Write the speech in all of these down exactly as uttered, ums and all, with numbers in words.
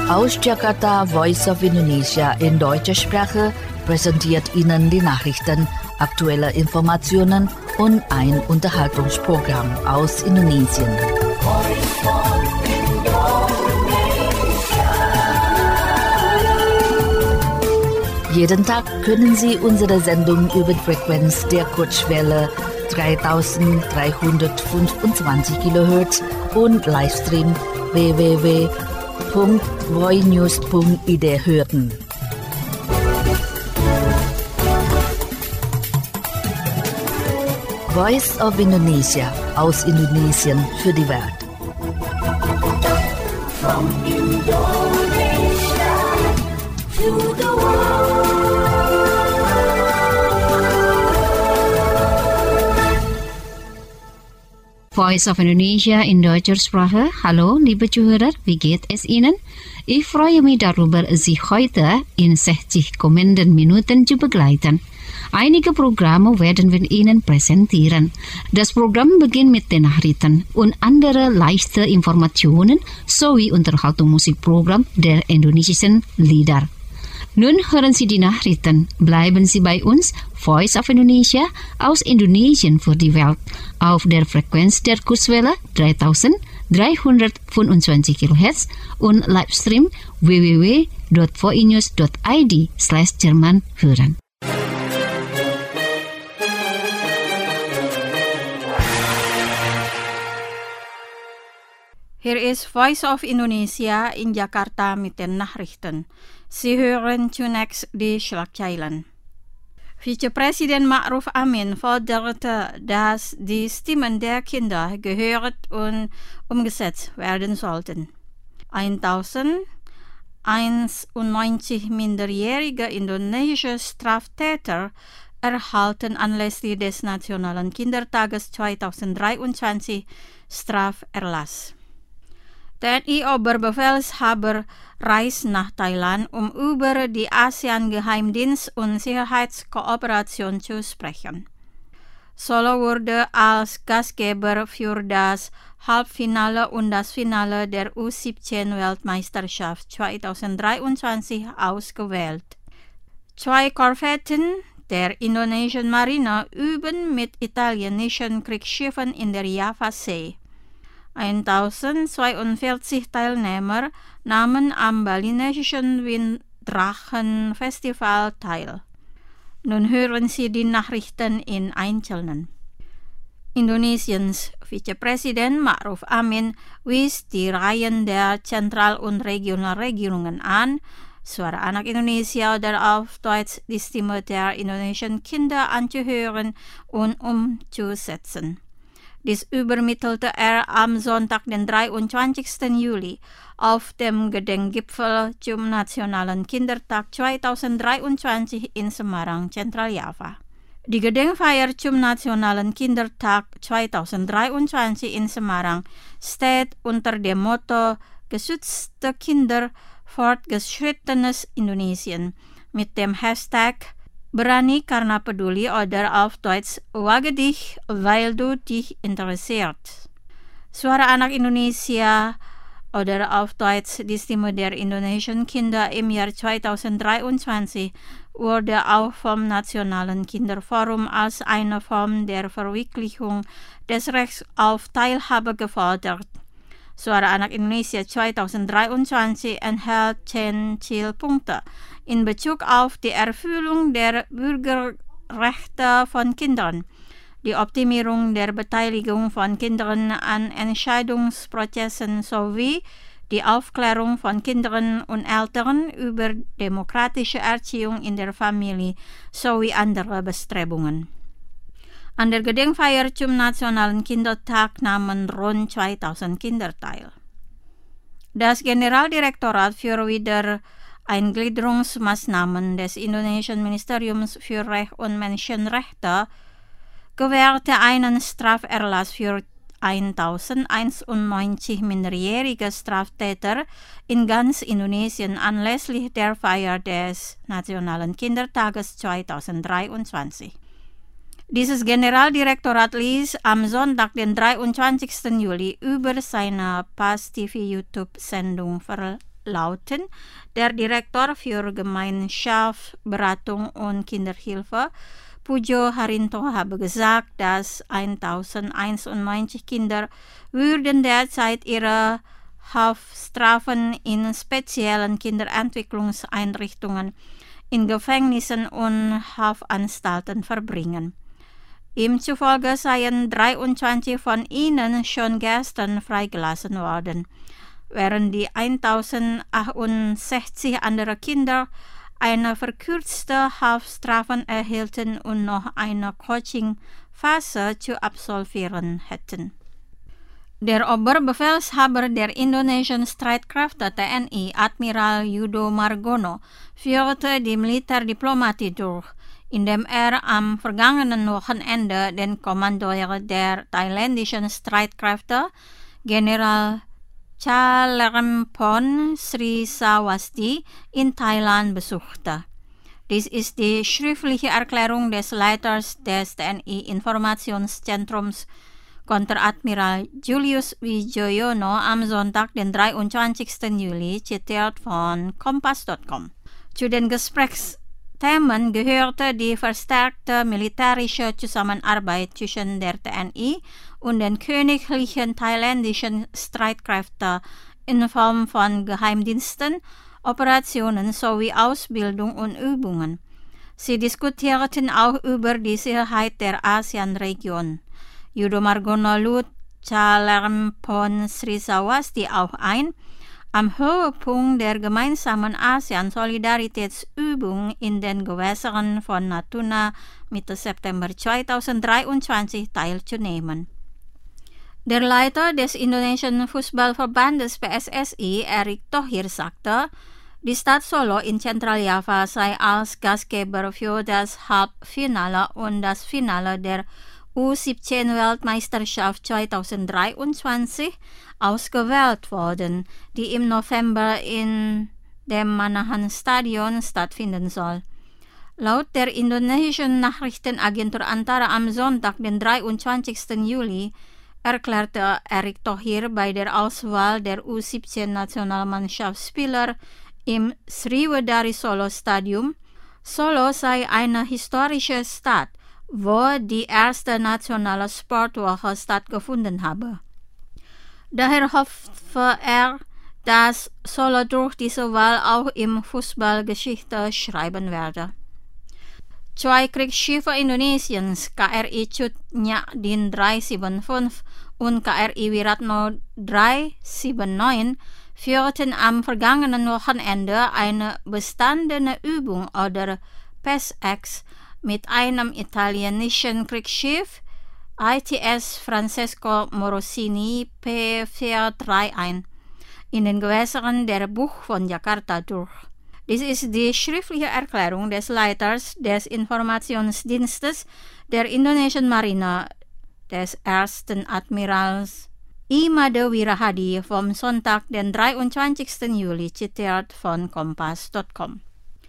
Aus Jakarta, Voice of Indonesia in deutscher Sprache präsentiert Ihnen die Nachrichten, aktuelle Informationen und ein Unterhaltungsprogramm aus Indonesien. Jeden Tag können Sie unsere Sendung über die Frequenz der Kurzwelle dreitausenddreihundertfünfundzwanzig Kilohertz und Livestream w w w punkt voinews punkt i d hören. Voice of Indonesia aus Indonesien für die Welt. From Indonesia to the world. Voice of Indonesia in deutscher Sprache. Hallo, liebe Zuhörer, wie geht es Ihnen? Ich freue mich darüber, Sie heute in sechzig kommenden Minuten zu begleiten. Einige Programme werden wir Ihnen präsentieren. Das Programm beginnt mit den Nachrichten und andere leichte Informationen sowie Unterhaltungsmusikprogramm der indonesischen Lieder. Nun hören Sie die Nachrichten. Bleiben Sie bei uns, Voice of Indonesia aus Indonesien für die Welt, auf der Frequenz der Kurzwelle dreitausenddreihundertfünfundzwanzig Kilohertz und Livestream w w w punkt voinews punkt i d slash Jerman hören. Hier ist Voice of Indonesia in Jakarta mit den Nachrichten. Sie hören zunächst die Schlagzeilen. Vizepräsident Ma'ruf Amin forderte, dass die Stimmen der Kinder gehört und umgesetzt werden sollten. eintausendeinundneunzig minderjährige indonesische Straftäter erhalten anlässlich des Nationalen Kindertages zweitausenddreiundzwanzig Straferlass. T N I-Oberbefehlshaber reist nach Thailand, um über die ASEAN-Geheimdienst- und Sicherheitskooperation zu sprechen. Solo wurde als Gastgeber für das Halbfinale und das Finale der U siebzehn Weltmeisterschaft zweitausenddreiundzwanzig ausgewählt. Zwei Korvetten der indonesischen Marine üben mit italienischen Kriegsschiffen in der Javasee. tausendzweiundvierzig Teilnehmer nahmen am balinesischen Winddrachenfestival teil. Nun hören Sie die Nachrichten in Einzelnen. Indonesiens Vizepräsident Ma'ruf Amin wies die Reihen der Zentral- und Regionalregierungen an, Suara Anak Indonesia oder auf Deutsch die Stimme der indonesischen Kinder anzuhören und umzusetzen. Dies übermittelte er am Sonntag, den dreiundzwanzigsten Juli, auf dem Gedenkgipfel zum Nationalen Kindertag zweitausenddreiundzwanzig in Semarang, Zentraljava. Die Gedenkfeier zum Nationalen Kindertag zweitausenddreiundzwanzig in Semarang steht unter dem Motto Geschützte Kinder, fortgeschrittenes Indonesien mit dem Hashtag Berani karena peduli oder auf Deutsch Wage dich, weil du dich interessiert. Suara Anak Indonesia oder auf Deutsch die Stimme der indonesischen Kinder im Jahr zweitausenddreiundzwanzig wurde auch vom Nationalen Kinderforum als eine Form der Verwirklichung des Rechts auf Teilhabe gefordert. Suara Anak Indonesia zweitausenddreiundzwanzig enthält zehn Zielpunkte in Bezug auf die Erfüllung der Bürgerrechte von Kindern, die Optimierung der Beteiligung von Kindern an Entscheidungsprozessen sowie die Aufklärung von Kindern und Eltern über demokratische Erziehung in der Familie sowie andere Bestrebungen. An der Gedenkfeier zum Nationalen Kindertag nahmen rund zweitausend Kinder teil. Das Generaldirektorat für Wiedereingliederungsmaßnahmen des indonesischen Ministeriums für Recht und Menschenrechte gewährte einen Straferlass für eintausendeinundneunzig minderjährige Straftäter in ganz Indonesien anlässlich der Feier des Nationalen Kindertages zweitausenddreiundzwanzig. Dieses Generaldirektorat ließ am Sonntag, den dreiundzwanzigsten Juli, über seine Pass T V YouTube-Sendung lauten der Direktor für Gemeinschaft, Beratung und Kinderhilfe, Pujo Harinto, habe gesagt, dass tausendeinundneunzig Kinder würden derzeit ihre Haftstrafen in speziellen Kinderentwicklungseinrichtungen, in Gefängnissen und Haftanstalten verbringen. Ihm zufolge seien dreiundzwanzig von ihnen schon gestern freigelassen worden, während die tausendachtundsechzig andere Kinder eine verkürzte Haftstrafe erhielten und noch eine Coaching-Phase zu absolvieren hätten. Der Oberbefehlshaber der indonesischen Streitkräfte T N I, Admiral Yudo Margono, führte die Militärdiplomatie durch, indem er am vergangenen Wochenende den Kommandeur der thailändischen Streitkräfte, General Chalermpong Srisawasti, in Thailand besuchte. Dies ist die schriftliche Erklärung des Leiters des T N I-Informationszentrums, Konteradmiral Julius Wijoyono, am Sonntag, den dreiundzwanzigsten Juli, zitiert von Kompas Punkt com. Zu den Gesprächsthemen gehörte die verstärkte militärische Zusammenarbeit zwischen der T N I und den königlichen thailändischen Streitkräften in Form von Geheimdiensten, Operationen sowie Ausbildung und Übungen. Sie diskutierten auch über die Sicherheit der ASEAN-Region. Yudo Margono lud Chalermpong Srisawasti auch ein, am Höhepunkt der gemeinsamen ASEAN-Solidaritätsübung in den Gewässern von Natuna Mitte September zweitausenddreiundzwanzig teilzunehmen. Der Leiter des indonesischen Fußballverbandes P S S I, Erick Thohir, sagte, die Stadt Solo in Zentraljava sei als Gastgeber für das Halbfinale und das Finale der U siebzehn-Weltmeisterschaft zweitausenddreiundzwanzig ausgewählt worden, die im November in dem Manahan-Stadion stattfinden soll. Laut der indonesischen Nachrichtenagentur Antara am Sonntag, den dreiundzwanzigsten Juli, erklärte Erick Thohir bei der Auswahl der U siebzehn-Nationalmannschaftsspieler im Sriwedari Solo Stadium, Solo sei eine historische Stadt, wo die erste nationale Sportwoche stattgefunden habe. Daher hoffe er, dass Solo durch diese Wahl auch im Fußballgeschichte schreiben werde. Zwei Kriegsschiffe Indonesiens, K R I Cut Nyak Dien drei sieben fünf und K R I Wiratno drei sieben neun, führten am vergangenen Wochenende eine bestandene Übung oder P E S X mit einem italienischen Kriegsschiff, I T S Francesco Morosini P vier drei ein, in den Gewässern der Bucht von Jakarta durch. Dies ist die schriftliche Erklärung des Leiters des Informationsdienstes der indonesischen Marine, des ersten Admirals Imade Wirahadi, vom Sonntag, den dreiundzwanzigsten Juli, zitiert von Kompas Punkt com.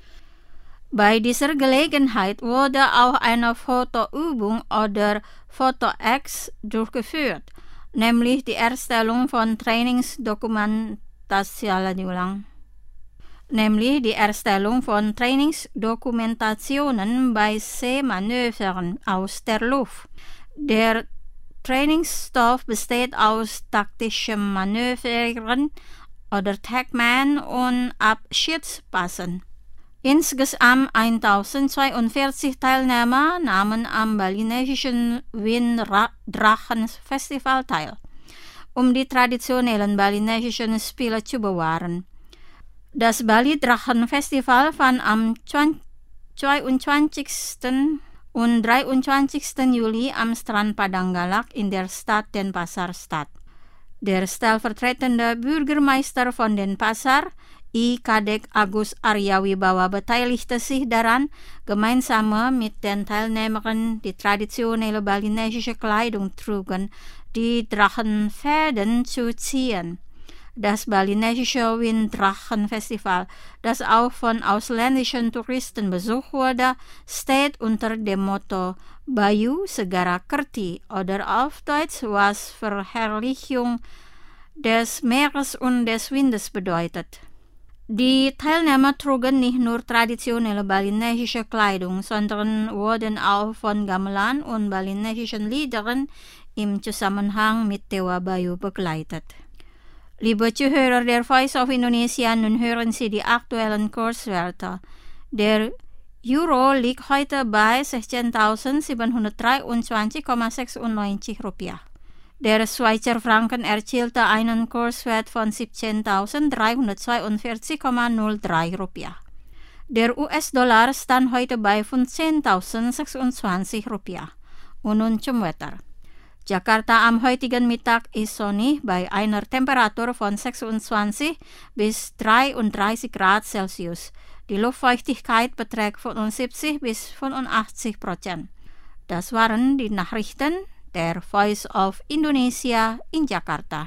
Bei dieser Gelegenheit wurde auch eine Fotoübung oder Foto-X durchgeführt, nämlich die Erstellung von Trainingsdokumentationen, nämlich die Erstellung von Trainingsdokumentationen bei Seemanövern aus der Luft. Der Trainingsstoff besteht aus taktischen Manövern oder Tagman und Abschiedspassen. Insgesamt tausendzweiundvierzig Teilnehmer nahmen am balinesischen Winddrachenfestival teil, um die traditionellen balinesischen Spiele zu bewahren. Das Bali-Drachenfestival fand am zweiundzwanzigsten und dreiundzwanzigsten Juli am Strand Padanggalak in der Stadt Denpasar statt. Der stellvertretende Bürgermeister von Denpasar, I Kadek Agus Aryawibawa, beteiligte sich daran, gemeinsam mit den Teilnehmern die traditionelle balinesische Kleidung trugen, die Drachenfäden zu ziehen. Das balinesische Winddrachenfestival, das auch von ausländischen Touristen besucht wurde, steht unter dem Motto Bayu Segara Kerti oder auf Deutsch, was Verherrlichung des Meeres und des Windes bedeutet. Die Teilnehmer trugen nicht nur traditionelle balinesische Kleidung, sondern wurden auch von Gamelan und balinesischen Liedern im Zusammenhang mit Dewa Bayu begleitet. Liebe Zuhörer der Voice of Indonesia, nun hören Sie die aktuellen Kurswerte. Der Euro liegt heute bei sechzehntausendsiebenhundertdreiundzwanzig Komma sechsundneunzig Rupiah. Der Schweizer Franken erzielte einen Kurswert von siebzehntausenddreihundertzweiundvierzig Komma null drei Rupiah. Der U S-Dollar stand heute bei fünfzehntausendsechsundzwanzig Rupiah. Und nun zum Wetter. Jakarta am heutigen Mittag ist sonnig bei einer Temperatur von sechsundzwanzig bis dreiunddreißig Grad Celsius. Die Luftfeuchtigkeit beträgt fünfundsiebzig bis fünfundachtzig Prozent. Das waren die Nachrichten der Voice of Indonesia in Jakarta.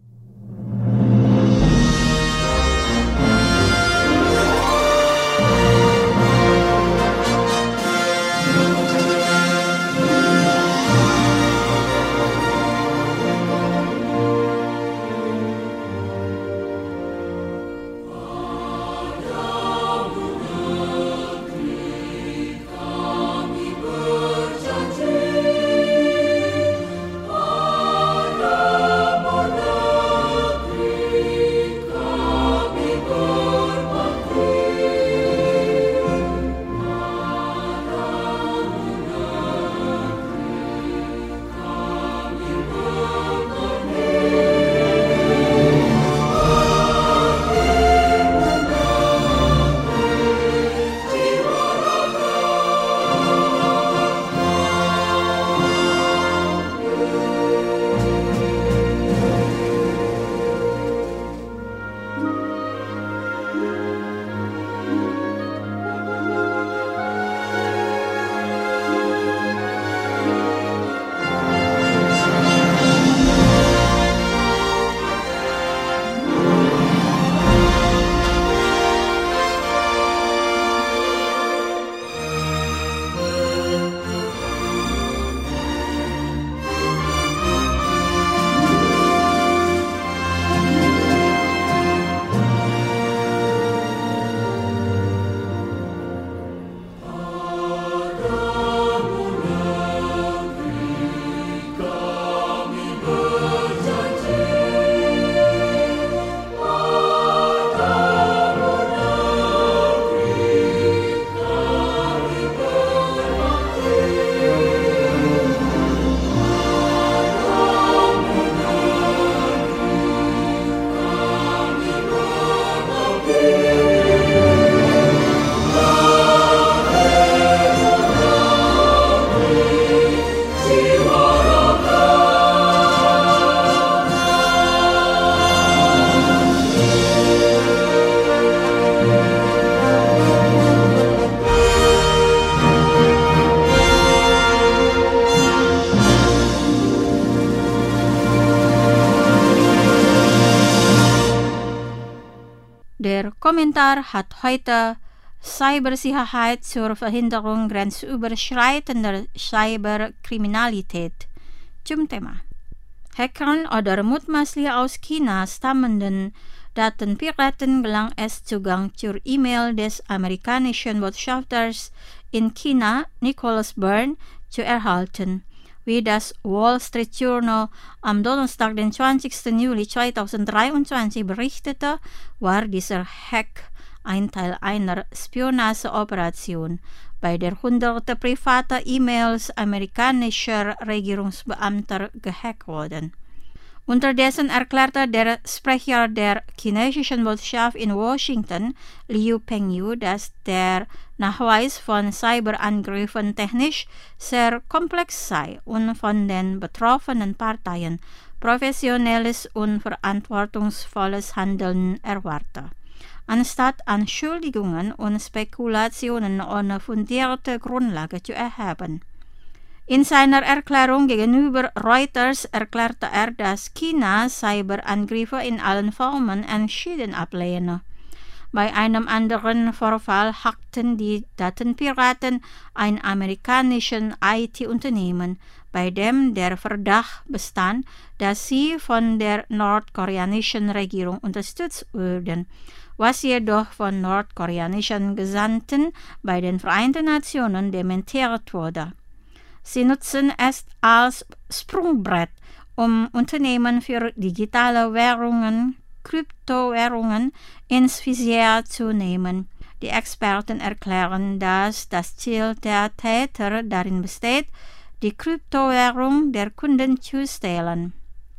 Der Kommentar hat heute Cybersicherheit zur Verhinderung grenzüberschreitender Cyberkriminalität zum Thema. Hackern oder mutmaßlich aus China stammenden Datenpiraten gelang es, Zugang zur E-Mail des amerikanischen Botschafters in China, Nicholas Byrne, zu erhalten. Wie das Wall Street Journal am Donnerstag, den zwanzigsten Juli zweitausenddreiundzwanzig berichtete, war dieser Hack ein Teil einer Spionageoperation, bei der hunderte private E-Mails amerikanischer Regierungsbeamter gehackt wurden. Unterdessen erklärte der Sprecher der chinesischen Botschaft in Washington, Liu Pengyu, dass der Nachweis von Cyberangriffen technisch sehr komplex sei und von den betroffenen Parteien professionelles und verantwortungsvolles Handeln erwarte. Anstatt Anschuldigungen und Spekulationen ohne fundierte Grundlage zu erheben. In seiner Erklärung gegenüber Reuters erklärte er, dass China Cyberangriffe in allen Formen entschieden ablehne. Bei einem anderen Vorfall hackten die Datenpiraten ein amerikanisches I T-Unternehmen, bei dem der Verdacht bestand, dass sie von der nordkoreanischen Regierung unterstützt würden, was jedoch von nordkoreanischen Gesandten bei den Vereinten Nationen dementiert wurde. Sie nutzen es als Sprungbrett, um Unternehmen für digitale Währungen, Kryptowährungen ins Visier zu nehmen. Die Experten erklären, dass das Ziel der Täter darin besteht, die Kryptowährung der Kunden zu stehlen.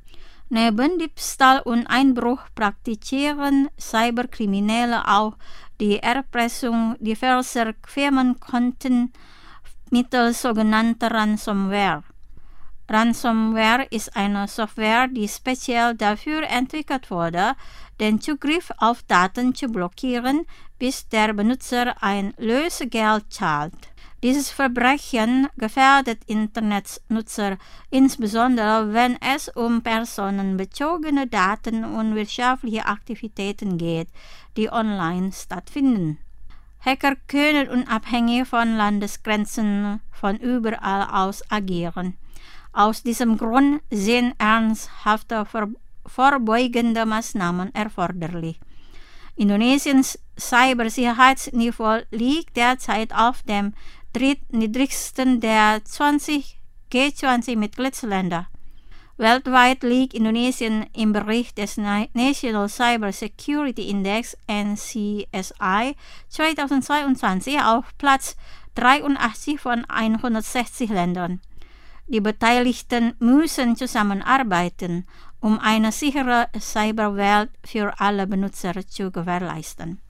Neben Diebstahl und Einbruch praktizieren Cyberkriminelle auch die Erpressung diverser Firmenkonten mittels sogenannter Ransomware. Ransomware ist eine Software, die speziell dafür entwickelt wurde, den Zugriff auf Daten zu blockieren, bis der Benutzer ein Lösegeld zahlt. Dieses Verbrechen gefährdet Internetnutzer, insbesondere wenn es um personenbezogene Daten und wirtschaftliche Aktivitäten geht, die online stattfinden. Hacker können unabhängig von Landesgrenzen von überall aus agieren. Aus diesem Grund sind ernsthafte vor- vorbeugende Maßnahmen erforderlich. Indonesiens Cybersicherheitsniveau liegt derzeit auf dem drittniedrigsten der zwanzig G zwanzig-Mitgliedsländer. Weltweit liegt Indonesien im Bericht des National Cyber Security Index N C S I zweitausendzweiundzwanzig auf Platz dreiundachtzig von hundertsechzig Ländern. Die Beteiligten müssen zusammenarbeiten, um eine sichere Cyberwelt für alle Benutzer zu gewährleisten.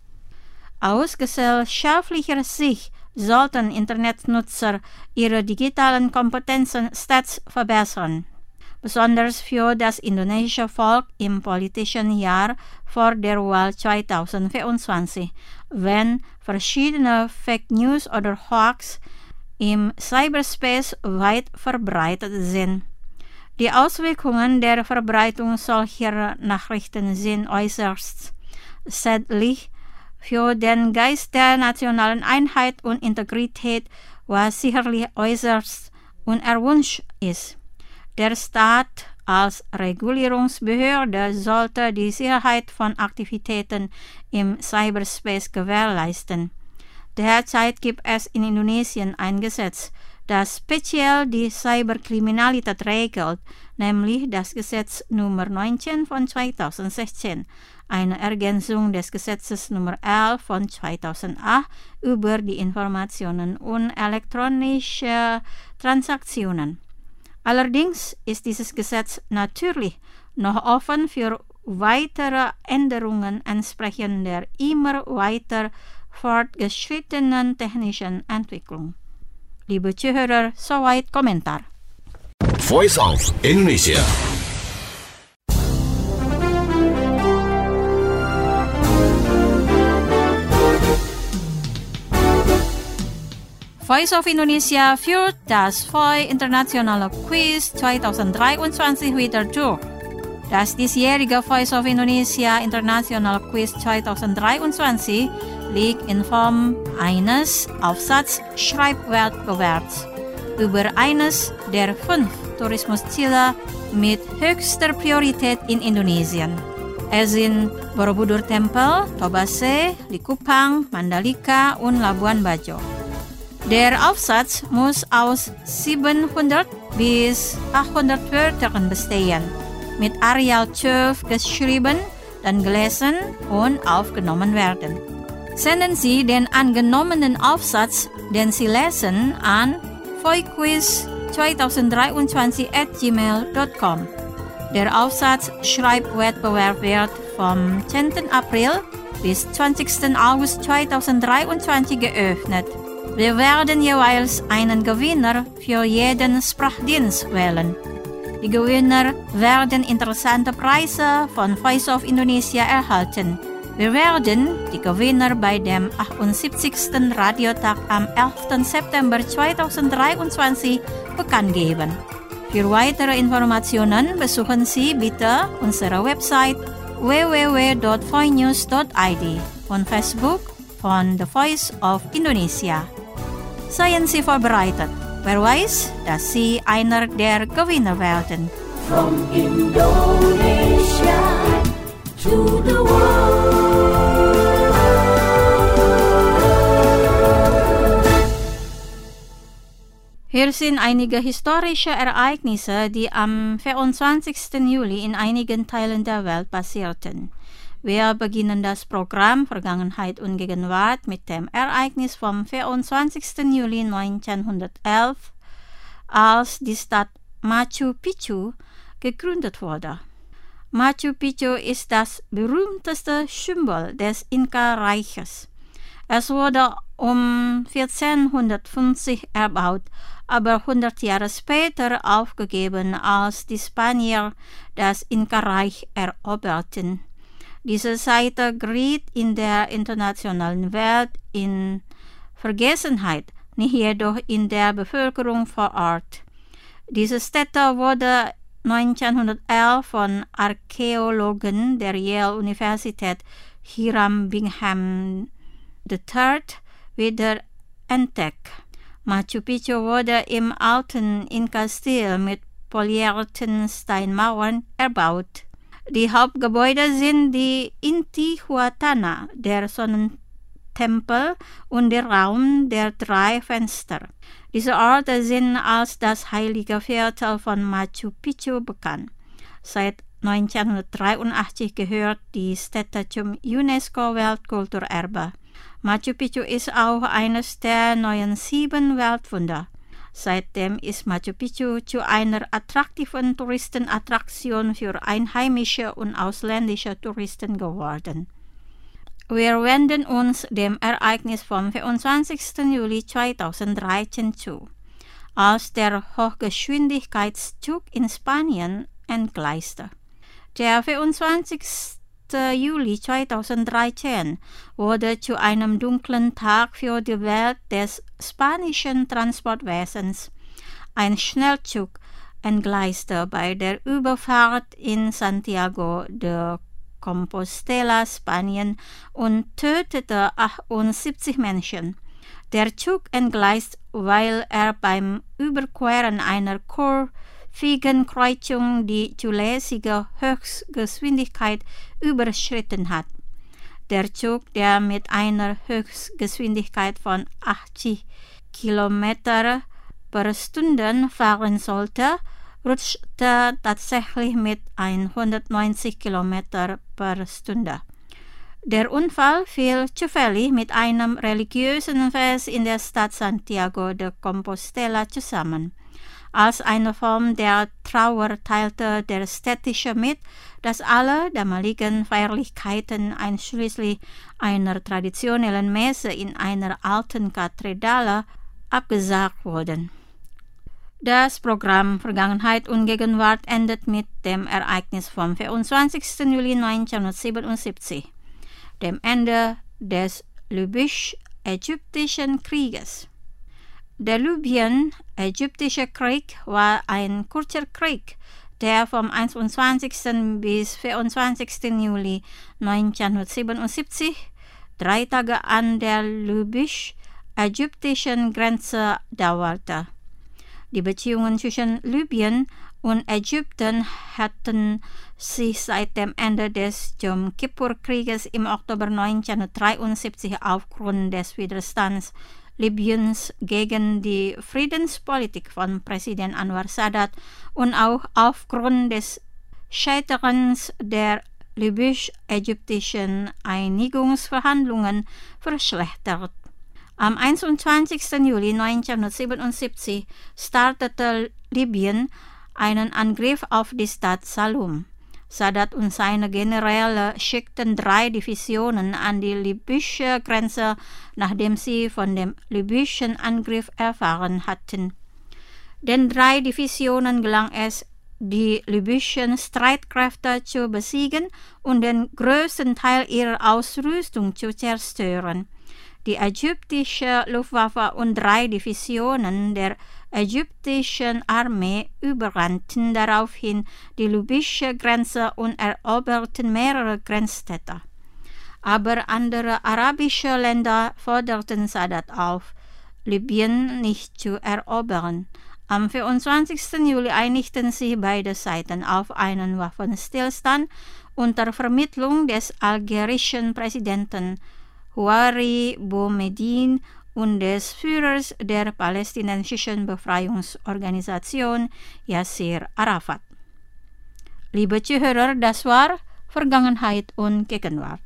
Aus gesellschaftlicher Sicht sollten Internetnutzer ihre digitalen Kompetenzen stets verbessern, besonders für das indonesische Volk im politischen Jahr vor der Wahl zweitausendvierundzwanzig, wenn verschiedene Fake News oder Hoax im Cyberspace weit verbreitet sind. Die Auswirkungen der Verbreitung solcher Nachrichten sind äußerst schädlich für den Geist der nationalen Einheit und Integrität, was sicherlich äußerst unerwünscht ist. Der Staat als Regulierungsbehörde sollte die Sicherheit von Aktivitäten im Cyberspace gewährleisten. Derzeit gibt es in Indonesien ein Gesetz, das speziell die Cyberkriminalität regelt, nämlich das Gesetz Nummer neunzehn von zweitausendsechzehn, eine Ergänzung des Gesetzes Nummer elf von zweitausendacht über die Informationen und elektronische Transaktionen. Allerdings ist dieses Gesetz natürlich noch offen für weitere Änderungen entsprechend der immer weiter fortgeschrittenen technischen Entwicklung. Liebe Zuhörer, soweit Kommentar. Voice of Indonesia. Voice of Indonesia führt das V O I Internationale Quiz zweitausenddreiundzwanzig wieder durch. Das diesjährige Voice of Indonesia Internationale Quiz zweitausenddreiundzwanzig liegt in Form eines Aufsatz-Schreibwettbewerbs über eines der fünf Tourismusziele mit höchster Priorität in Indonesien. Es sind Borobudur Tempel, Tobase, Likupang, Mandalika und Labuan Bajo. Der Aufsatz muss aus siebenhundert bis achthundert Wörtern bestehen, mit Arial zwölf geschrieben, dann gelesen und aufgenommen werden. Senden Sie den angenommenen Aufsatz, den Sie lesen, an voiquiz zweitausenddreiundzwanzig at gmail dot com. Der Aufsatz-Schreibwettbewerb wird vom zehnten April bis zwanzigsten August zweitausenddreiundzwanzig geöffnet. Wir werden jeweils einen Gewinner für jeden Sprachdienst wählen. Die Gewinner werden interessante Preise von Voice of Indonesia erhalten. Wir werden die Gewinner bei dem achtundsiebzigsten Radiotag am elften September zweitausenddreiundzwanzig bekannt geben. Für weitere Informationen besuchen Sie bitte unsere Website w w w dot voinews dot i d und Facebook von The Voice of Indonesia. Seien Sie vorbereitet. Wer weiß, dass Sie einer der Gewinner werden. From Indonesia to the world. Hier sind einige historische Ereignisse, die am vierundzwanzigsten Juli in einigen Teilen der Welt passierten. Wir beginnen das Programm Vergangenheit und Gegenwart mit dem Ereignis vom vierundzwanzigsten Juli neunzehnhundertelf, als die Stadt Machu Picchu gegründet wurde. Machu Picchu ist das berühmteste Symbol des Inka-Reiches. Es wurde um vierzehnhundertfünfzig erbaut, aber hundert Jahre später aufgegeben, als die Spanier das Inka-Reich eroberten. Diese Seite geriet in der internationalen Welt in Vergessenheit, nicht jedoch in der Bevölkerung vor Ort. Diese Stätte wurde neunzehnhundertelf von Archäologen der Yale-Universität Hiram Bingham der Dritte wieder entdeckt. Machu Picchu wurde im alten Inka-Stil mit polierten Steinmauern erbaut. Die Hauptgebäude sind die Intihuatana, der Sonnentempel und der Raum der drei Fenster. Diese Orte sind als das heilige Viertel von Machu Picchu bekannt. Seit neunzehnhundertdreiundachtzig gehört die Stätte zum UNESCO-Weltkulturerbe. Machu Picchu ist auch eines der neuen sieben Weltwunder. Seitdem ist Machu Picchu zu einer attraktiven Touristenattraktion für einheimische und ausländische Touristen geworden. Wir wenden uns dem Ereignis vom vierundzwanzigsten Juli zweitausenddreizehn zu, als der Hochgeschwindigkeitszug in Spanien entgleiste. Der vierundzwanzigsten Juli zweitausenddreizehn wurde zu einem dunklen Tag für die Welt des spanischen Transportwesens. Ein Schnellzug entgleiste bei der Überfahrt in Santiago de Compostela, Spanien, und tötete achtundsiebzig Menschen. Der Zug entgleiste, weil er beim Überqueren einer kurvigen Kreuzung die zulässige Höchstgeschwindigkeit überschritten hat. Der Zug, der mit einer Höchstgeschwindigkeit von achtzig Kilometer pro Stunde fahren sollte, rutschte tatsächlich mit hundertneunzig Kilometer pro Stunde. Der Unfall fiel zufällig mit einem religiösen Fest in der Stadt Santiago de Compostela zusammen. Als eine Form der Trauer teilte der Städtische mit, dass alle damaligen Feierlichkeiten einschließlich einer traditionellen Messe in einer alten Kathedrale abgesagt wurden. Das Programm Vergangenheit und Gegenwart endet mit dem Ereignis vom vierundzwanzigsten Juli neunzehnhundertsiebenundsiebzig, dem Ende des Libysch-Ägyptischen Krieges. Der Libyen-Ägyptische Krieg war ein kurzer Krieg, der vom einundzwanzigsten bis vierundzwanzigsten Juli neunzehnhundertsiebenundsiebzig drei Tage an der libysch-ägyptischen Grenze dauerte. Die Beziehungen zwischen Libyen und Ägypten hatten sich seit dem Ende des Jom Kippur-Krieges im Oktober neunzehnhundertdreiundsiebzig aufgrund des Widerstands Libyens gegen die Friedenspolitik von Präsident Anwar Sadat und auch aufgrund des Scheiterns der libysch-ägyptischen Einigungsverhandlungen verschlechtert. Am einundzwanzigsten Juli neunzehnhundertsiebenundsiebzig startete Libyen einen Angriff auf die Stadt Salum. Sadat und seine Generäle schickten drei Divisionen an die libysche Grenze, nachdem sie von dem libyschen Angriff erfahren hatten. Den drei Divisionen gelang es, die libyschen Streitkräfte zu besiegen und den größten Teil ihrer Ausrüstung zu zerstören. Die ägyptische Luftwaffe und drei Divisionen der ägyptischen Armee überrannten daraufhin die libysche Grenze und eroberten mehrere Grenzstädte. Aber andere arabische Länder forderten Sadat auf, Libyen nicht zu erobern. Am vierundzwanzigsten Juli einigten sich beide Seiten auf einen Waffenstillstand unter Vermittlung des algerischen Präsidenten Houari Boumediene und des Führers der palästinensischen Befreiungsorganisation Yasser Arafat. Liebe Zuhörer, das war Vergangenheit und Gegenwart.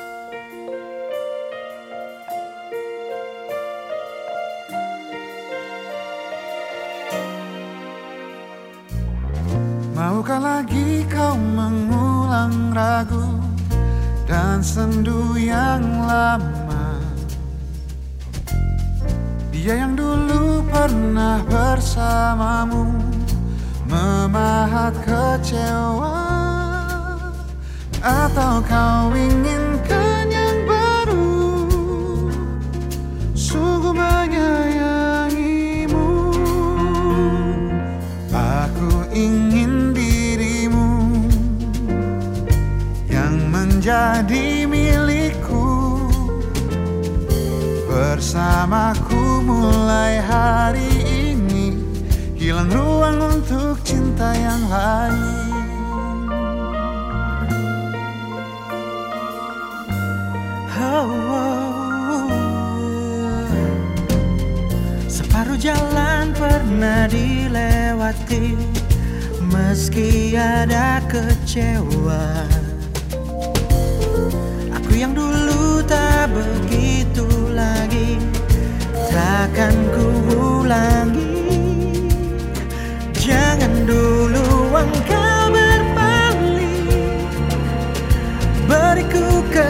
Maukah lagi kau mengulang ragu dan sendu yang lama? Dia yang dulu pernah bersamamu memahat kecewa, atau kau inginkan yang baru, sungguh menyayangimu. Aku ingin dirimu yang menjadi milikku, bersamaku mulai hari ini, hilang ruang untuk cinta yang lain. Oh, oh, oh. Separuh jalan pernah dilewati, meski ada kecewa. Aku yang dulu tak begitu lagi, takkan ku ulangi. Jangan dulu engkau berbalik, beriku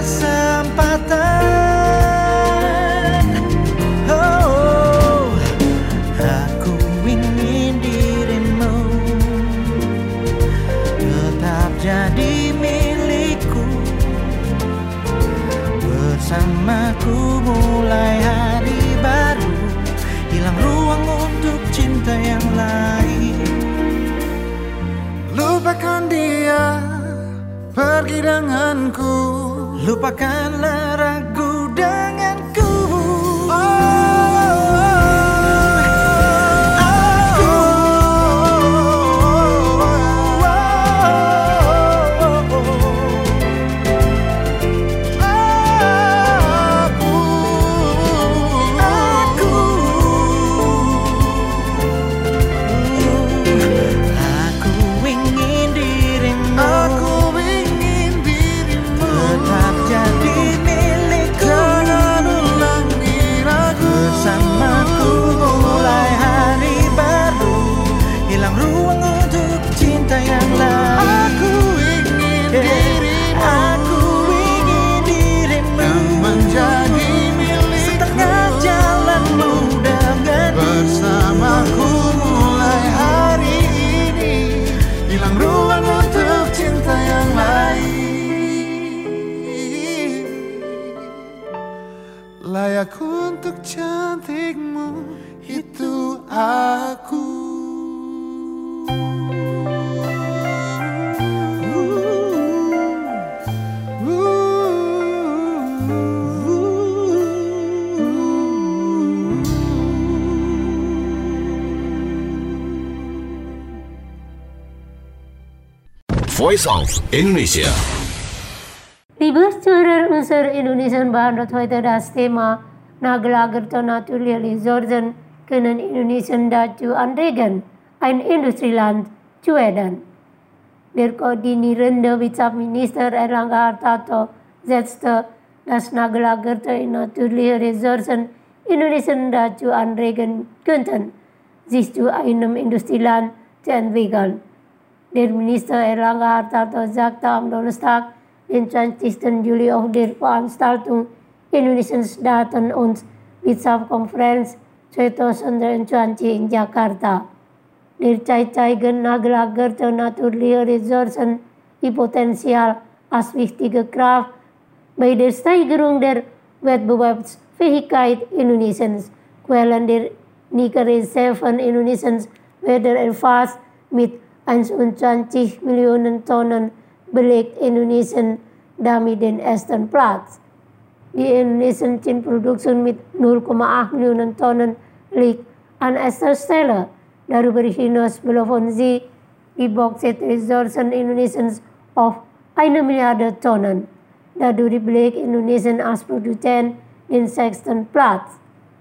kesempatan. Oh, aku ingin dirimu tetap jadi milikku, bersamaku mulai hari baru, hilang ruang untuk cinta yang lain. Lupakan dia, pergi denganku, lupakanlah ragu denganku. Oh, aku, layak untuk cantikmu, itu aku. Voice of Indonesia. Liebe Zuhörer unserer Indonesian Bahnrad heute das Thema Nagelagerte natürliche Ressourcen können Indonesien dazu anregen, ein Industrieland zu werden. Der koordinierende Wirtschaftsminister Erlangga Hartarto setzte das Nagelagerte natürliche Ressourcen Indonesien dazu anregen könnten, sich zu einem Industrieland zu entwickeln. Der Minister Erlangga Hartarto sagte am Donnerstag, den zwanzigsten Juli auf der Veranstaltung Indonesiens Daten- und Wirtschaftskonferenz zwanzig dreiundzwanzig in Jakarta. Derzeit zeigen nagelagerte natürliche Ressourcen die Potenzial als wichtige Kraft bei der Steigerung der Wettbewerbsfähigkeit Indonesiens. Quellen der Nikelreserven Indonesiens werden erfasst. Mit einundzwanzig Millionen Tonnen belegt Indonesien damit den ersten Platz. Die Indonesian Zinnproduktion mit null Komma acht Millionen Tonnen liegt an erster Stelle. Darüber hinaus belaufen sie die Bauxit-Ressourcen Indonesiens auf eine Milliarde Tonnen. Dadurch belegt Indonesien als Produzent den sechsten Platz.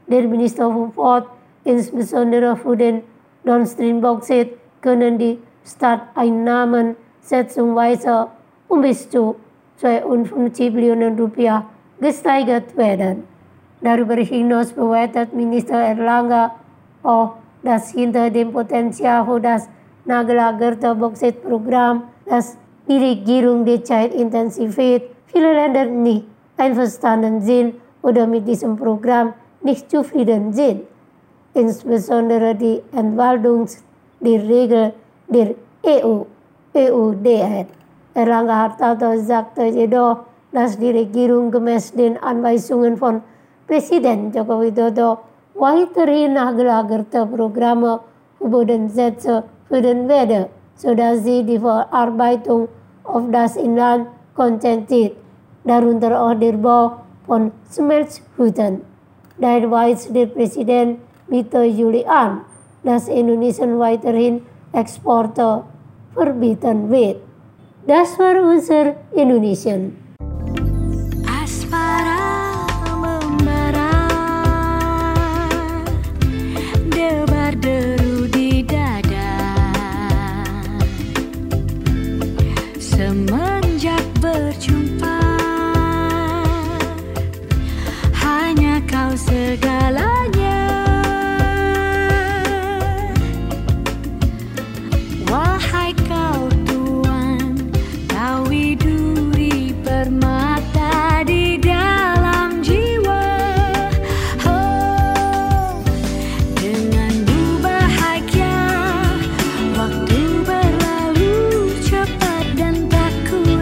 der Minister voor Voort, insbesondere voor den downstream-bauxit, kunnen die Starteinnahmen-Schätzungsweise um bis zu zweiundfünfzig Billionen Rupiah gesteigert werden. Darüber hinaus bewertet Minister Erlangga auch, dass hinter dem Potenzial für das nagelagerte Bauxitprogramm, das die Regierung derzeit intensiviert, viele Länder nicht einverstanden sind oder mit diesem Programm nicht zufrieden sind. Insbesondere die Entwaldungsregel der E U, E U D R. Erlangga Hartarto sagte jedoch, dass die Regierung gemäß den Anweisungen von Präsident Joko Widodo weiterhin nagelagerte Programme für Bodenschätze führen werde, sodass sie die Verarbeitung auf das Inland konzentriert, darunter auch der Bau von Schmelzhütten. Daher weist der Präsident Mitte Juli an, dass Indonesien weiterhin Exporte verbieten wird. Das war unser Indonesien. Asmara membara, debar deru di dada. Semenjak berjumpa, hanya kau segalanya. Wahai kau Tuan, kau widuri permata di dalam jiwa. Oh, denganmu bahagia, waktu berlalu cepat dan tak ku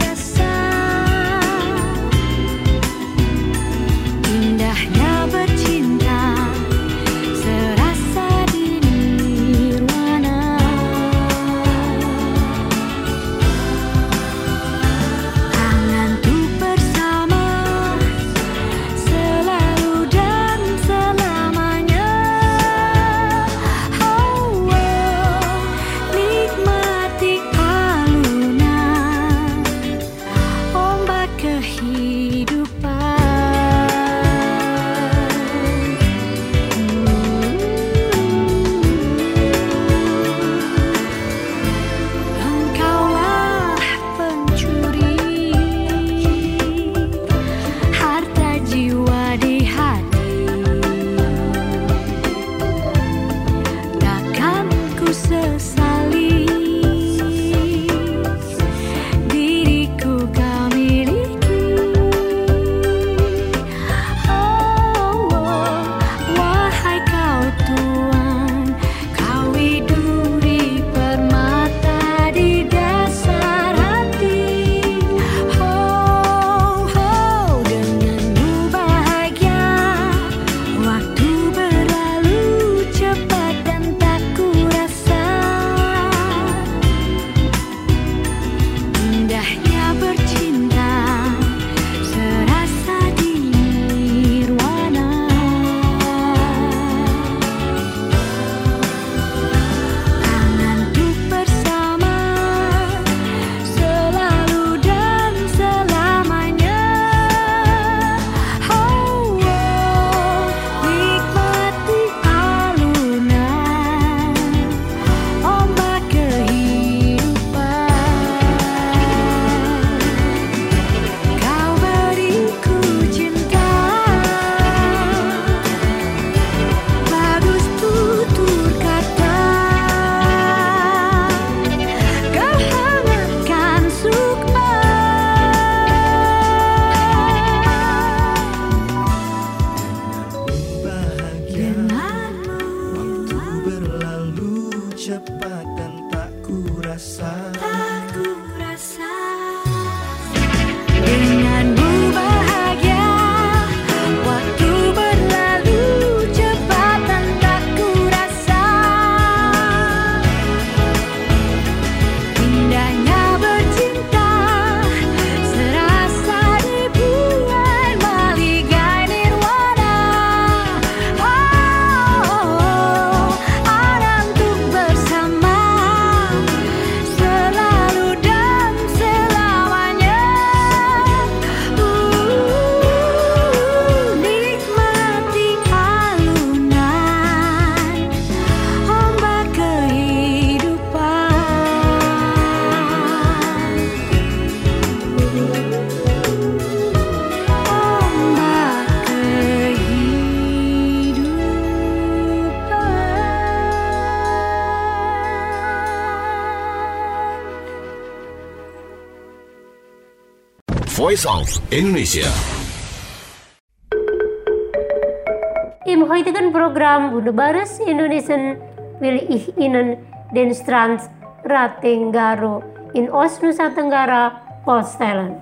Voice of Indonesia. Im heutigen Programm Wunderbares Indonesian will ich Ihnen den Strand Ratenggaro in Ost-Nusa Tenggara vorstellen.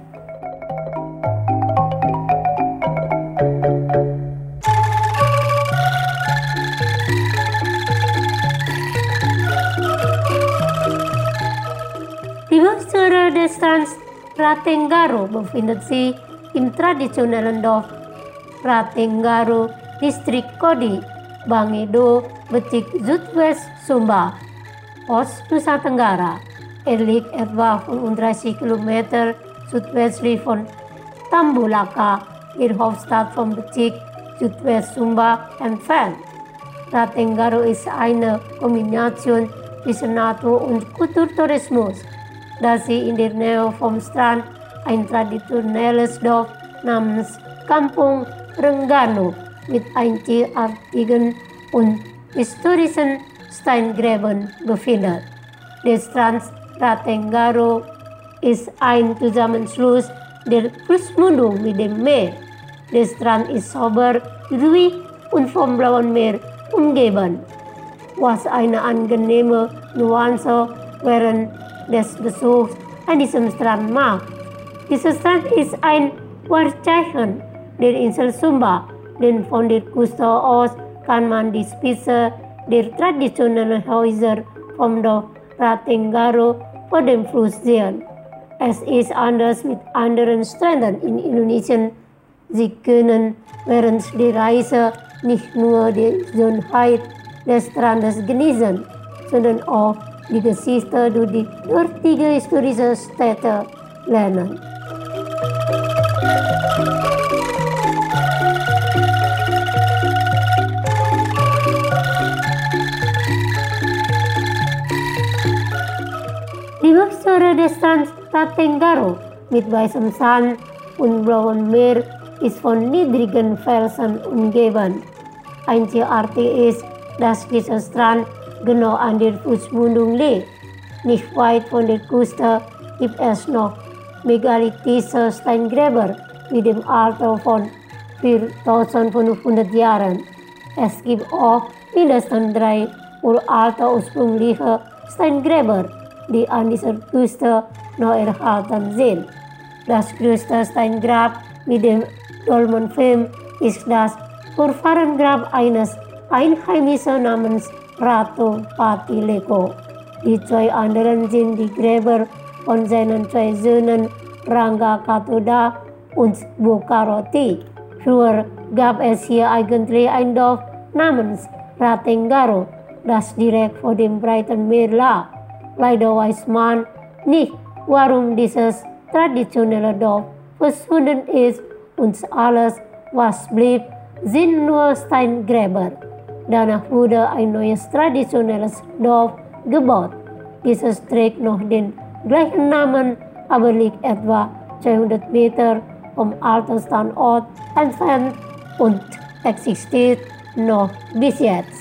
Die Wurzeln des Strands Ratenggaro befindet sich im traditionellen Dorf Ratenggaro, Distrikt Kodi, Bangedo, Becik, Südwest Sumba, Ost-Nusa Tenggara. Er liegt etwa fünfunddreißig Kilometer südwestlich von Tambulaka, der Hauptstadt von Becik, Südwest Sumba, entfernt. Ratenggaro ist eine Kombination zwischen Natur- und Kulturtourismus, da sie in der Nähe vom Strand ein traditionelles Dorf namens Kampung Rengganu mit einzigartigen und historischen Steingräben befindet. Der Strand Ratenggaro ist ein Zusammenschluss der Flussmündung mit dem Meer. Der Strand ist sauber, ruhig und vom Blauen Meer umgeben, was eine angenehme Nuance während des Besuchs an diesem Strand macht. Dieser Strand ist ein Wahrzeichen der Insel Sumba, denn von der Küste aus kann man die Spitze der traditionellen Häuser vom Dorf Ratenggaro vor dem Fluss sehen. Es ist anders mit anderen Stränden in Indonesien. Sie können während der Reise nicht nur die Schönheit des Strandes genießen, sondern auch die Geschichte durch die dortige historische Städte lernen. Die Wurzel des Strands Ratenggaro mit weißem Sand und blauem Meer ist von niedrigen Felsen umgeben. Einzigartig ist, dass dieser Strand genau an der Flussmündung liegt. Nicht weit von der Küste gibt es noch megalithische Steingräber mit dem Alter von viertausendfünfhundert Jahren. Es gibt auch mindestens drei uralte ursprüngliche Steingräber, die an dieser Küste noch erhalten sind. Das größte Steingrab mit dem Dolmenfilm ist das Vorfahrengrab eines Einheimischen namens Ratu Patileko. Die zwei anderen sind die Gräber von seinen zwei Söhnen Rangga Katoda und Bukaroti. Früher gab es hier eigentlich ein Dorf namens Ratenggaro, das direkt vor dem breiten Meer lag. Leider weiß man nicht, warum dieses traditionelle Dorf verschwunden ist und alles, was blieb, sind nur Steingräber. Danach wurde ein neues traditionelles Dorf gebaut. Dieses trägt noch den gleichen Namen, aber liegt etwa zweihundert Meter vom alten Standort entfernt und existiert noch bis jetzt.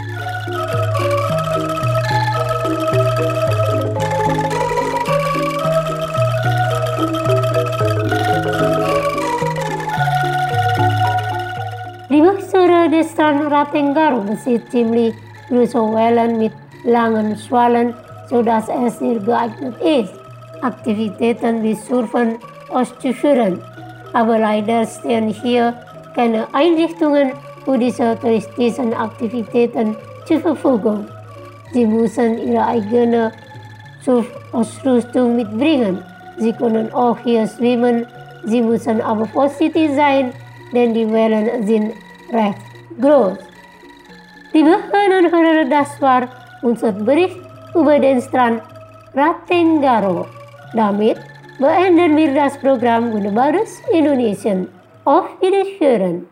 Die Wurzel des Strand Ratenggaro besteht ziemlich große Wellen mit langen Schwallen, sodass es sehr geeignet ist, Aktivitäten wie Surfen auszuführen. Aber leider stehen hier keine Einrichtungen für diese touristischen Aktivitäten zur Verfügung. Sie müssen ihre eigene Surfausrüstung mitbringen. Sie können auch hier schwimmen, sie müssen aber vorsichtig sein, denn die Wellen sind recht groß. Liebe Hörer und Hörer, das war unser Bericht über den Strand Ratenggaro. Damit beenden wir das Programm Wunderbares Indonesien. Auf Wiederhören.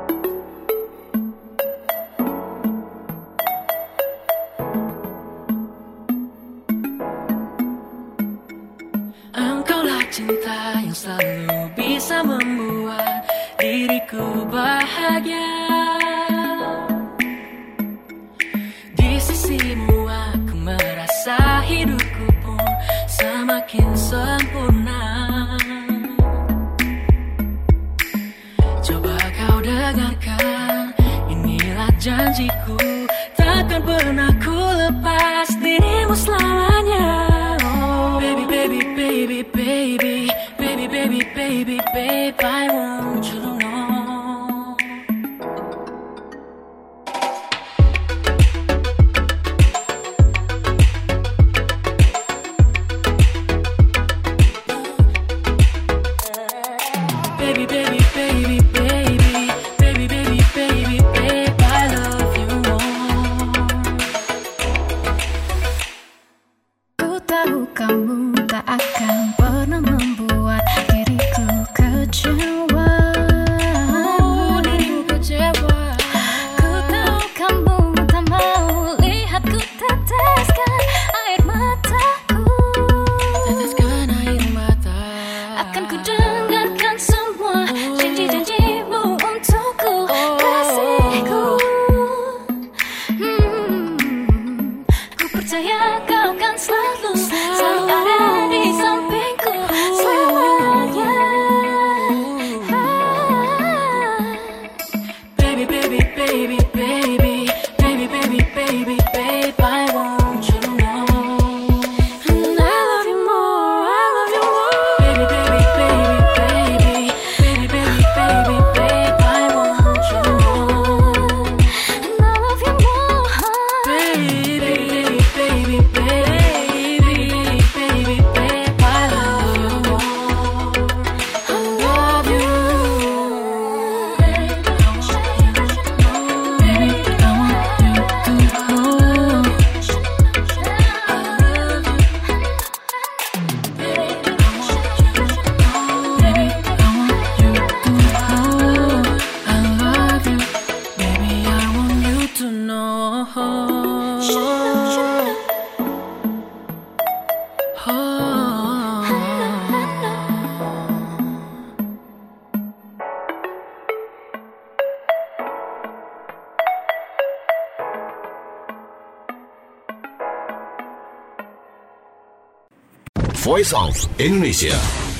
Engkaulah cinta yang selalu bisa membuat diriku bahagia. Di sisimu aku merasa hidupku pun semakin sempurna. janjiku takkan pernah ku lepas dirimu selamanya. Oh, baby, baby, baby, baby, baby, baby, baby, babe, I want you to know. Baby, baby, baby, baby, baby, baby, baby, babe, I love you more. Ku tahu kamu tak akan pernah membuat diriku kecewa. Oh, diriku kecewa. Ku tahu kamu tak mau lihat ku teteskan air mataku. Teteskan air mata. Akan ku dengarkan semua janji-janjimu untukku, kasihku. Hmm, ku percaya kau kan selalu, selalu ada di sampingku selamanya. Baby, baby, baby, baby, baby, baby, baby, babe, I want you to know. And I love you more, I love you more. Baby, baby, baby, baby, baby, baby, baby, babe, I want you to know. And I love you more, baby, baby, baby, baby, baby, babe, I love you more. I love you, baby, I want you to know. Baby, I want you to know. I love you. Baby, I want you to know. Baby, I want you to know. I love you. Baby, I want you to know. Voice of Indonesia.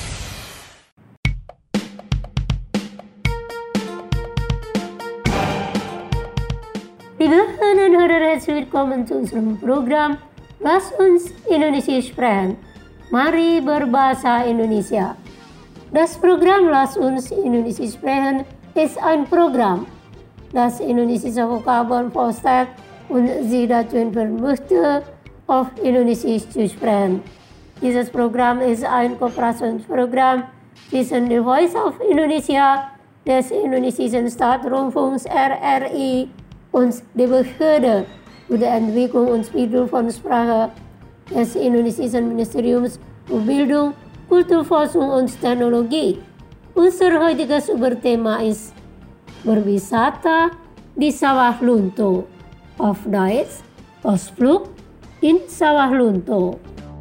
Liebe Hörerinnen und Hörer, herzlich willkommen zu unserem Programm Lass uns Indonesisch sprechen. Mari berbahasa Indonesia. Das Programm Lass uns Indonesisch sprechen ist ein Programm, das indonesische Vokabeln vorstellt und Sie dazu informieren möchte, auf Indonesisch zu sprechen. Dieses Programm ist ein Kooperationsprogramm zwischen der Voice of Indonesia, des indonesischen Staatsrundfunks R R I und der Behörde für die Entwicklung und Bildung von Sprache des indonesischen Ministeriums für Bildung, Kulturforschung und Technologie. Unser heutiges Überthema ist Berwisata di Sawah Lunto, auf Deutsch Ausflug in Sawah Lunto.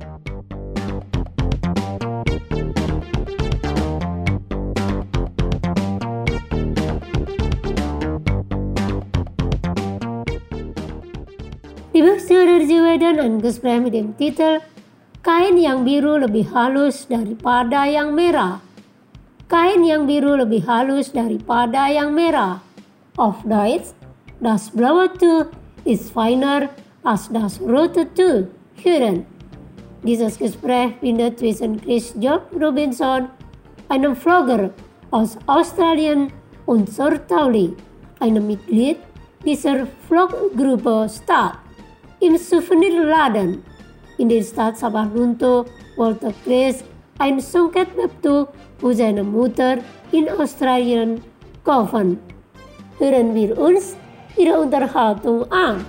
Liebe Zuhörer, Sie werden ein Gespräch mit dem Titel Kain yang biru lebih halus daripada yang merah. Kain yang biru lebih halus daripada yang merah. Auf Deutsch, das blaue Tuch ist feiner als das rote Tuch hören. Dieses Gespräch findet zwischen Chris George Robinson, einem Vlogger aus Australien, und Sortauli, einem Mitglied dieser Vloggruppe, statt. Im Souvenirladen in der Stadt Sawah Lunto wollte Chris ein Songket-Webtuch für seine Mutter in Australien kaufen. Hören wir uns ihre Unterhaltung an.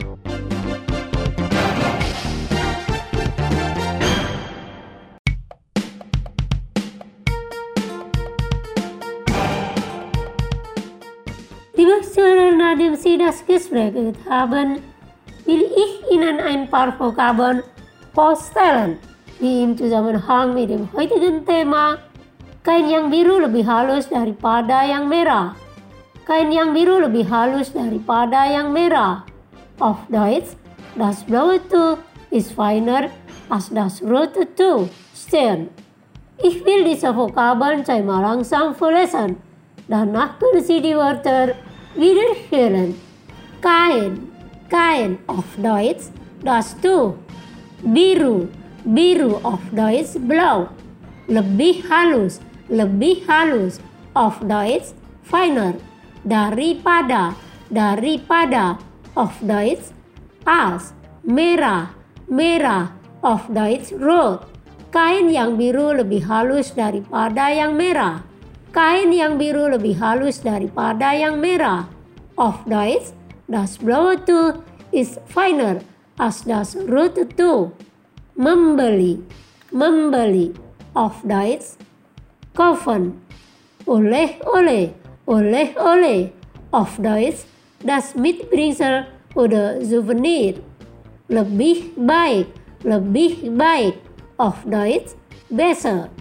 Liebe Zuhörer, nachdem Sie das Gespräch gehört haben, will ich Ihnen ein paar Vokabeln vorstellen, die im Zusammenhang mit dem heutigen Thema Kain yang biru lebih halus daripada yang merah. Kain yang biru lebih halus daripada yang merah. Auf Deutsch, das blaue Tuch ist feiner als das rote Tuch stehen. Ich will diese Vokabeln zweimal langsam vorlesen. Danach können Sie die Wörter wiederhören. Kain, kain of Deutsch, das Tuch. Biru, biru of Deutsch, blau. Lebih halus, lebih halus of Deutsch, feiner. Daripada, daripada of Deutsch, als. Merah, merah of Deutsch, rot. Kain yang biru lebih halus daripada yang merah. Kain yang biru lebih halus daripada yang merah. Of Deutsch, das blaue Tuch ist feiner als das rote Tuch. Membeli, membeli of Deutsch, kaufen. Oleh-oleh, oleh-oleh of Deutsch, das Mitbringsel oder Souvenir. Lebih baik, lebih baik of Deutsch, besser.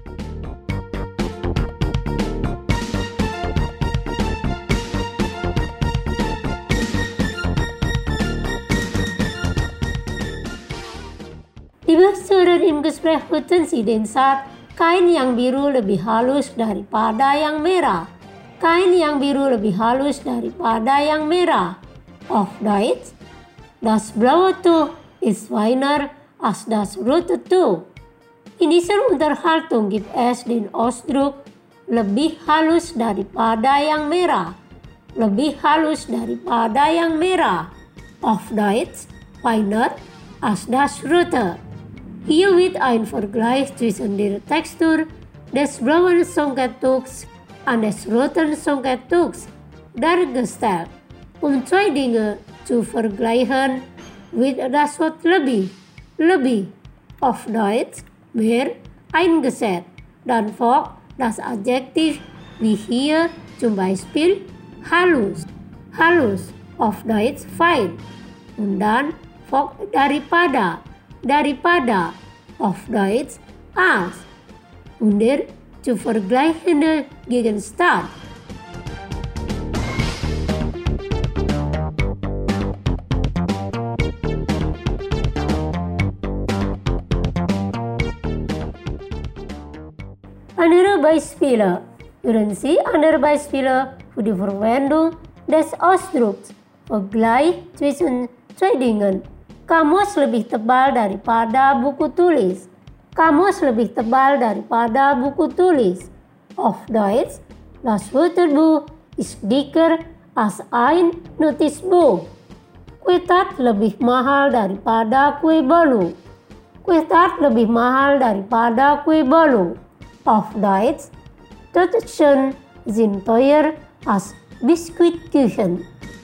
Di Bahasa im Gespräch hörten Sie den Satz, kain yang biru lebih halus daripada yang merah. Kain yang biru lebih halus daripada yang merah. Auf Deutsch, das blaue Tuch ist feiner als das rote Tuch. In dieser Unterhaltung gibt es den Ausdruck lebih halus daripada yang merah. Lebih halus daripada yang merah. Auf Deutsch, feiner als das rote. Hier wird ein Vergleich zwischen der Textur des blauen Songketuchs und des roten Songketuchs dargestellt. Um zwei Dinge zu vergleichen, wird das Wort lebih, lebih, auf Deutsch mehr eingesetzt. Dann folgt das Adjektiv wie hier zum Beispiel halus, halus, auf Deutsch fein. Und dann folgt daripada, daripada, auf Deutsch als. Und der zu vergleichende Gegenstand. Andere Beispiele. Hören Sie andere Beispiele für die Verwendung des Ausdrucks Vergleich zwischen zwei Dingen. Kamus lebih tebal daripada buku tulis. Kamus lebih tebal daripada buku tulis. Auf Deutsch, das Wörterbuch ist dicker als ein Notizbuch. Kue tart lebih mahal daripada kue bolu. Kue tart lebih mahal daripada kue bolu. Auf Deutsch, Torten sind teuer als Biskuitkuchen.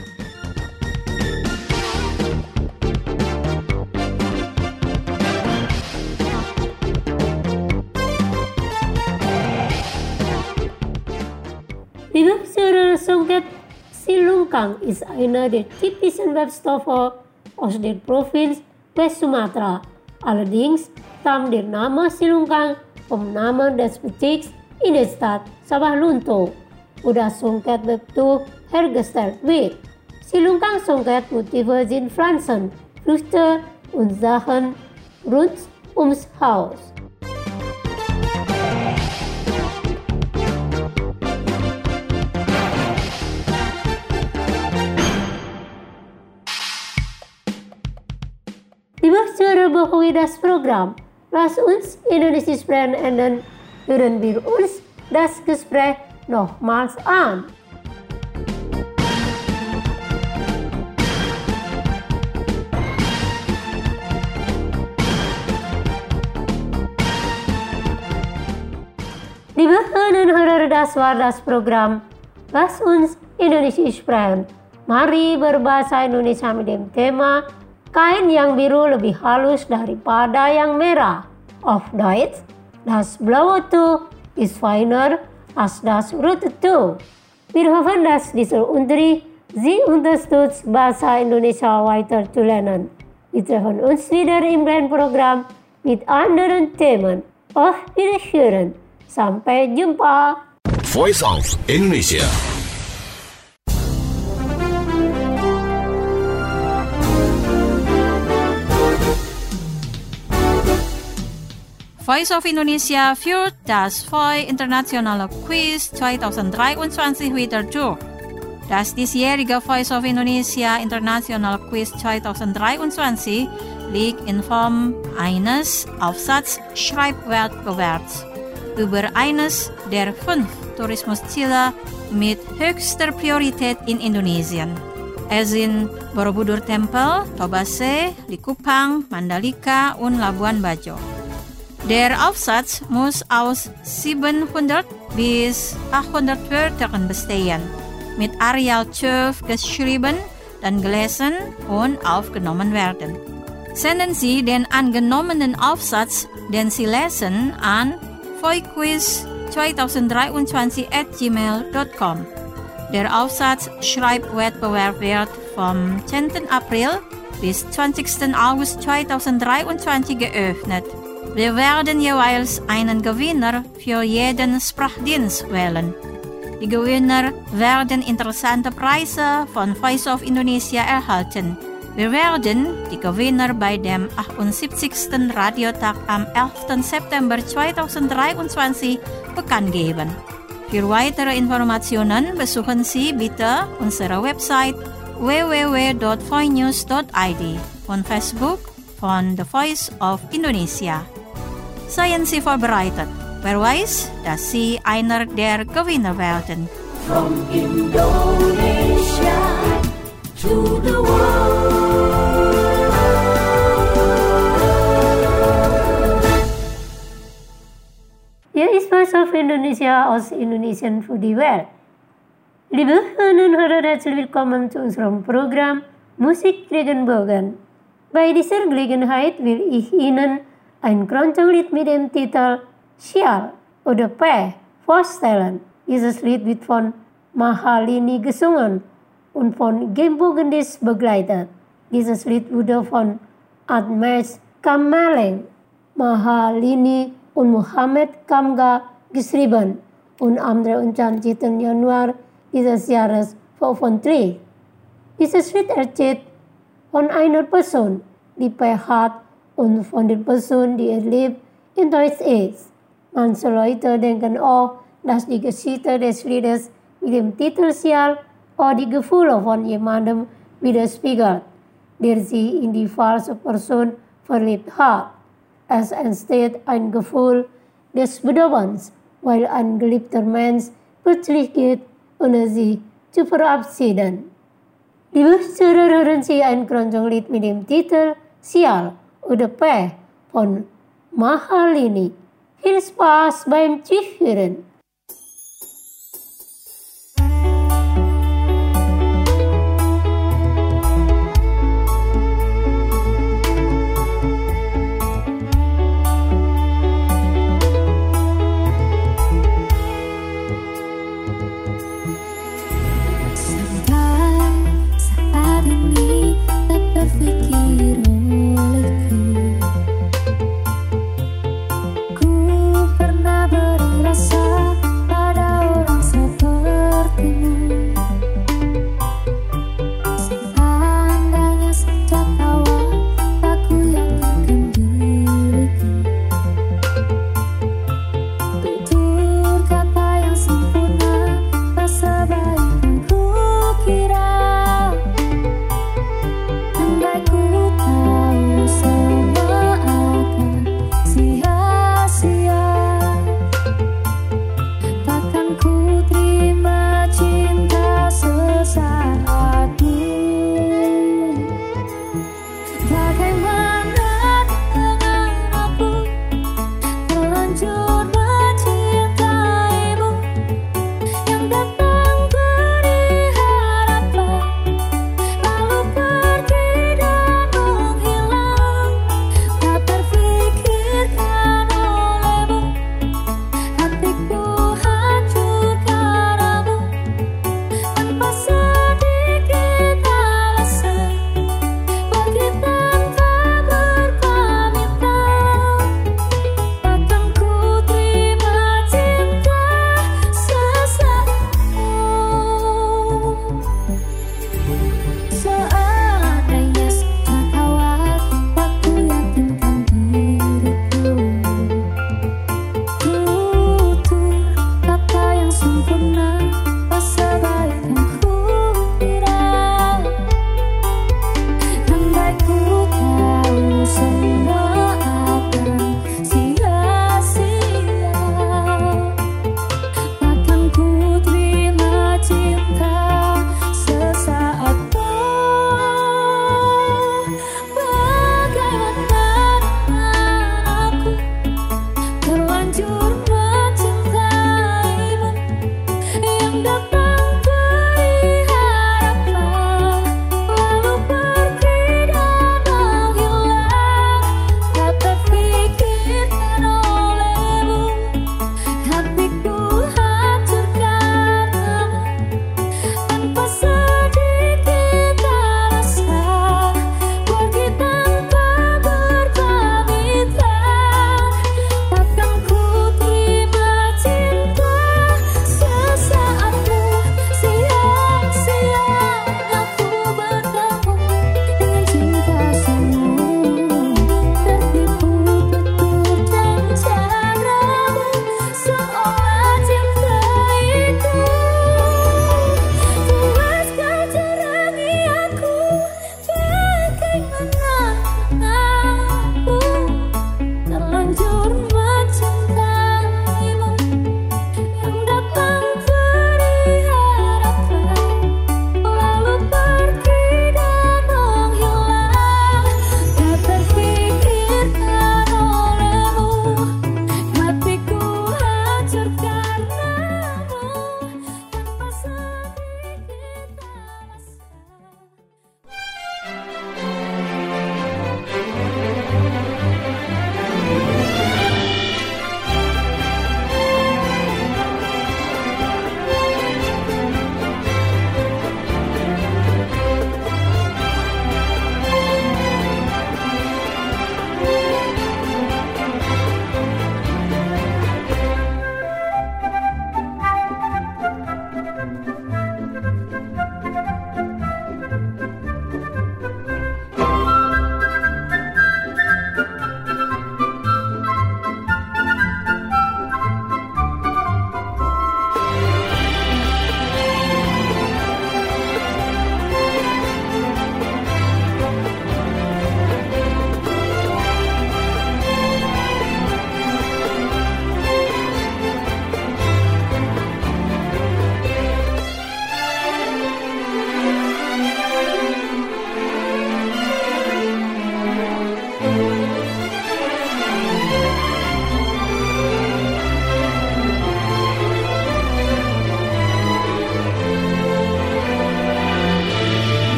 Die Webserie Songket Silungkang ist einer der typischen Webstoffe aus der Provinz West Sumatra. Allerdings stammt der Name Silungkang vom Namen des Bezirks in der Stadt Sabah Lunto, wo das Songket-Webtuch hergestellt wird. Silungkang-Songket-Motive sind Pflanzen, Früchte und Sachen rund ums Haus. Liebe Zuhörer, bevor wir das Programm Lass uns Indonesisch sprechen enden, hören wir uns das Gespräch nochmals an. Liebe Hörerinnen und Hörer, das war das Programm Lass uns Indonesisch sprechen. Mari berbahasa Indonesia mit dem Thema kain yang biru lebih halus daripada yang merah. Auf Deutsch, das blaue Tuch ist feiner als das rote Tuch. Wir hoffen, dass dieser Unterricht Sie unterstützt, Bahasa Indonesia weiter zu lernen. Wir treffen uns wieder im kleinen Programm mit anderen Themen. Auf Wiederhören. Sampai jumpa. Voice of Indonesia. Voice of Indonesia führt das Voice Internationale Quiz zwanzig dreiundzwanzig wieder durch. Das diesjährige Voice of Indonesia International Quiz zwanzig dreiundzwanzig liegt in Form eines Aufsatz-Schreibwettbewerbs über eines der fünf Tourismusziele mit höchster Priorität in Indonesien. Es sind Borobudur Tempel, Tobase, Likupang, Mandalika und Labuan Bajo. Der Aufsatz muss aus siebenhundert bis achthundert Wörtern bestehen, mit Arial zwölf geschrieben, dann gelesen und aufgenommen werden. Senden Sie den angenommenen Aufsatz, den Sie lesen, an voiquiz zwanzig dreiundzwanzig at gmail dot com. Der Aufsatz-Schreibwettbewerb wird vom zehnten April bis zwanzigsten August zwanzig dreiundzwanzig geöffnet. Wir werden jeweils einen Gewinner für jeden Sprachdienst wählen. Die Gewinner werden interessante Preise von Voice of Indonesia erhalten. Wir werden die Gewinner bei dem achtundsiebzigsten Radiotag am elften September zwanzig dreiundzwanzig bekannt geben. Für weitere Informationen besuchen Sie bitte unsere Website w w w dot voinews dot i d und Facebook von The Voice of Indonesia. Seien Sie vorbereitet. Wer weiß, dass Sie einer der Gewinner werden. From Indonesia to the world. Hier ist Voice of Indonesia aus Indonesian für die Welt. Liebe Hörerinnen und Hörer, herzlich willkommen zu unserem Programm Musik Regenbogen. Bei dieser Gelegenheit will ich Ihnen ein Keroncong-Lied mit dem Titel Sial oder P vorstellen. Dieses Lied wird von Mahalini gesungen und von Gempo Gendis begleitet. Dieses Lied wurde von Admes Kamaleng, Mahalini und Muhammad Kamga geschrieben und am dreiundzwanzigsten Januar dieses Jahres veröffentlicht. Dieses Lied erzählt von einer Person, die Pech hat und von der Person, die erlebt, enttäuscht ist. Manche Leute denken auch, dass die Geschichte des Liedes mit dem Titel Sial auch die Gefühle von jemandem widerspiegelt, der sich in die falsche Person verliebt hat. Es entsteht ein Gefühl des Bedauerns, weil ein geliebter Mensch plötzlich geht, ohne sich zu verabschieden. Liebe Zuhörer, hören Sie ein Keroncong-Lied mit dem Titel Sial oder P von Mahalini. Viel Spaß beim Zuhören.